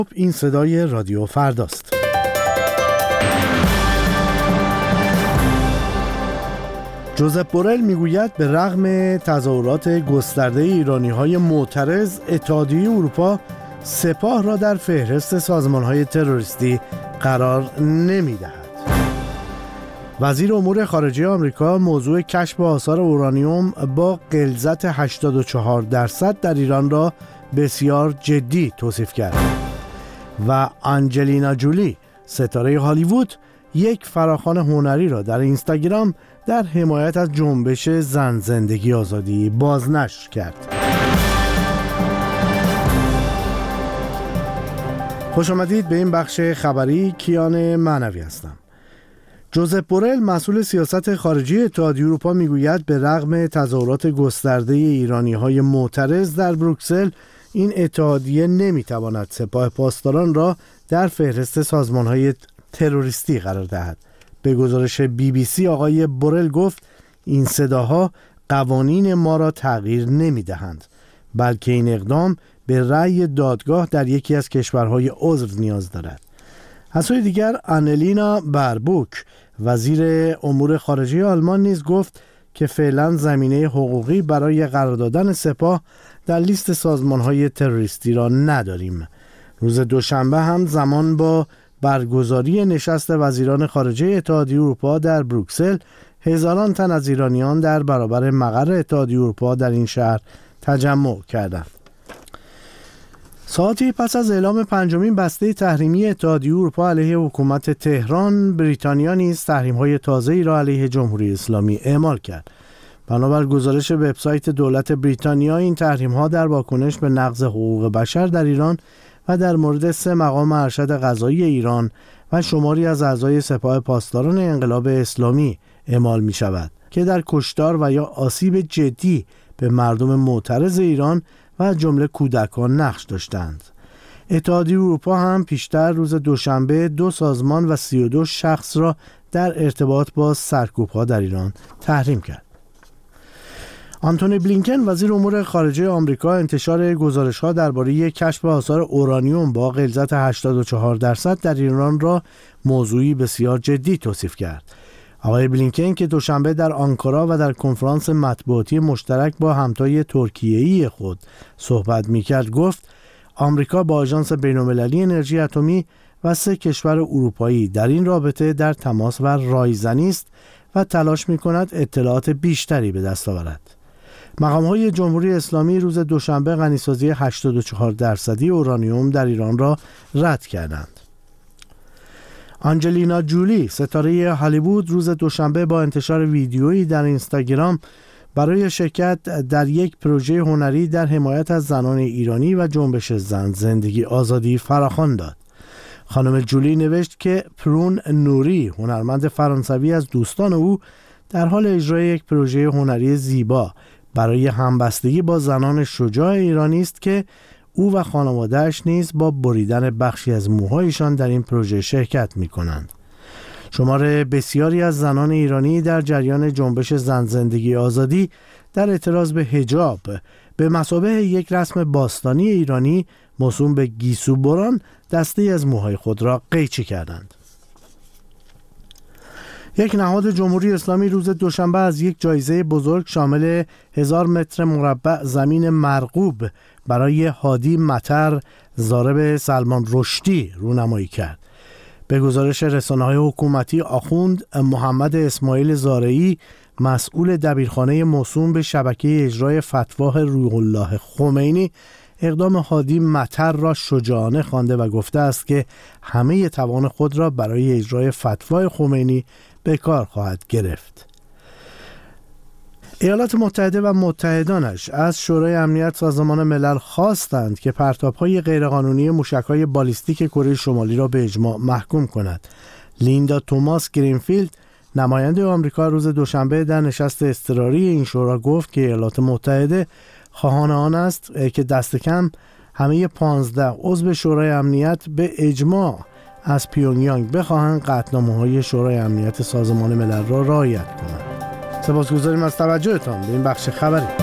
این صدای رادیو فرداست. جوزپ بورل میگوید به رغم تظاهرات گسترده ایرانی‌های معترض، اتحادیه اروپا سپاه را در فهرست سازمان‌های تروریستی قرار نمی‌دهد. وزیر امور خارجه آمریکا موضوع کشف آثار اورانیوم با غلظت 84% در ایران را بسیار جدی توصیف کرد. و آنجلینا جولی، ستاره هالیوود، یک فراخوان هنری را در اینستاگرام در حمایت از جنبش زن زندگی آزادی بازنشر کرد. خوش آمدید به این بخش خبری. کیان معنوی هستم. جوزپ بورل، مسئول سیاست خارجی اتحادیه اروپا، میگوید به رغم تظاهرات گسترده ایرانی‌های معترض در بروکسل، این اتحادیه نمیتواند سپاه پاسداران را در فهرست سازمان‌های تروریستی قرار دهد. به گزارش BBC آقای بورل گفت این صداها قوانین ما را تغییر نمیدهند، بلکه این اقدام به رأی دادگاه در یکی از کشورهای عضو نیاز دارد. از سوی دیگر آنلینا باربوک، وزیر امور خارجه آلمان، نیز گفت که فعلا زمینه حقوقی برای قرار دادن سپاه در لیست سازمان‌های تروریستی را نداریم. روز دوشنبه هم زمان با برگزاری نشست وزیران خارجه اتحادیه اروپا در بروکسل، هزاران تن از ایرانیان در برابر مقر اتحادیه اروپا در این شهر تجمع کردند. ساعتی پس از اعلام پنجمین بسته تحریمی اتحادیه اروپا علیه حکومت تهران، بریتانیا نیز تحریم‌های تازه‌ای را علیه جمهوری اسلامی اعمال کرد. بنابر گزارش وبسایت دولت بریتانیا، این تحریم‌ها در واکنش به نقض حقوق بشر در ایران و در مورد 3 مقام ارشد قضایی ایران و شماری از اعضای سپاه پاسداران انقلاب اسلامی اعمال می‌شود که در کشتار و یا آسیب جدی به مردم معترض ایران و جمله کودکان نقش داشتند. اتحادیه اروپا هم پیشتر روز دوشنبه 2 سازمان و 32 شخص را در ارتباط با سرکوب‌ها در ایران تحریم کرد. آنتونی بلینکن، وزیر امور خارجه آمریکا، انتشار گزارش‌ها درباره کشف آثار اورانیوم با غلظت 84% در ایران را موضوعی بسیار جدی توصیف کرد. آقای بلینکن که دوشنبه در آنکارا و در کنفرانس مطبوعاتی مشترک با همتای ترکیه‌ای خود صحبت می‌کرد، گفت آمریکا با آژانس بین‌المللی انرژی اتمی و 3 کشور اروپایی در این رابطه در تماس و رایزنی است و تلاش می‌کند اطلاعات بیشتری به دست آورد. مقام‌های جمهوری اسلامی روز دوشنبه غنیسازی 84% اورانیوم در ایران را رد کردند. آنجلینا جولی، ستاره هالیوود، روز دوشنبه با انتشار ویدیویی در اینستاگرام برای شرکت در یک پروژه هنری در حمایت از زنان ایرانی و جنبش زن زندگی آزادی فراخوان داد. خانم جولی نوشت که پرون نوری، هنرمند فرانسوی از دوستان او، در حال اجرای یک پروژه هنری زیبا برای همبستگی با زنان شجاع ایرانی است که او و خانواده‌اش نیز با بریدن بخشی از موهایشان در این پروژه شرکت می‌کنند. شمار بسیاری از زنان ایرانی در جریان جنبش زن زندگی آزادی در اعتراض به حجاب به مثابه یک رسم باستانی ایرانی موسوم به گیسو بران دسته از موهای خود را قیچی کردند. یک نهاد جمهوری اسلامی روز دوشنبه از یک جایزه بزرگ شامل 1000 متر مربع زمین مرغوب برای هادی مطر، ضارب سلمان رشدی، رونمایی کرد. به گزارش رسانه‌های حکومتی، آخوند محمد اسماعیل زارعی، مسئول دبیرخانه موسوم به شبکه اجرای فتوای روح الله خمینی، اقدام هادی مطر را شجاعانه خوانده و گفته است که همه توان خود را برای اجرای فتوای خمینی به کار خواهد گرفت. ایالات متحده و متحدانش از شورای امنیت سازمان ملل خواستند که پرتاب‌های غیرقانونی موشک‌های بالیستیک کره شمالی را به اجماع محکوم کند. لیندا توماس گرینفیلد، نماینده آمریکا، روز دوشنبه در نشست اضطراری این شورا گفت که ایالات متحده خواهان آن است که دست کم همه 15 عضو شورای امنیت به اجماع از پیونگیانگ بخواهند قطعنامه‌های شورای امنیت سازمان ملل را رعایت کنند. سپاسگزاریم از توجهتان به این بخش خبری.